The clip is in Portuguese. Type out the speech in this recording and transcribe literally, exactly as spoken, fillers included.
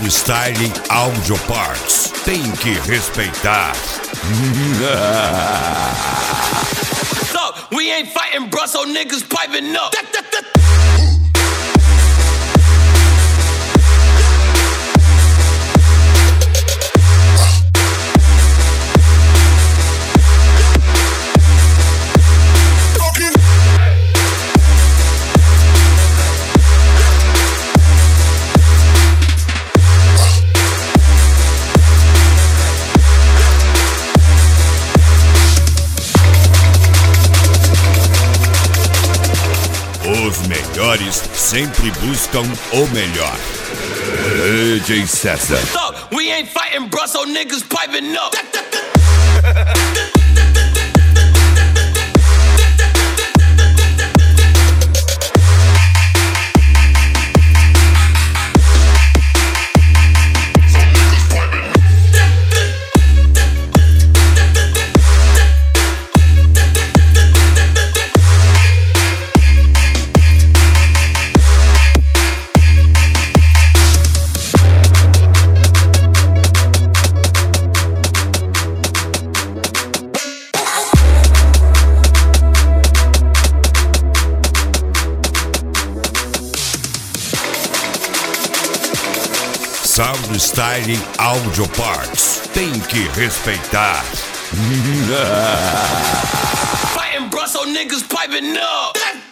Sound Styling Audio Parts. Tem que respeitar. Look, we ain't fighting, bro, so niggas piping up. Os melhores sempre buscam o melhor. D J César. Look, we ain't fighting, bro, so niggas piping up. Sound Styling Audio Parts. Tem que respeitar. Fighting, bro, so niggas piping up.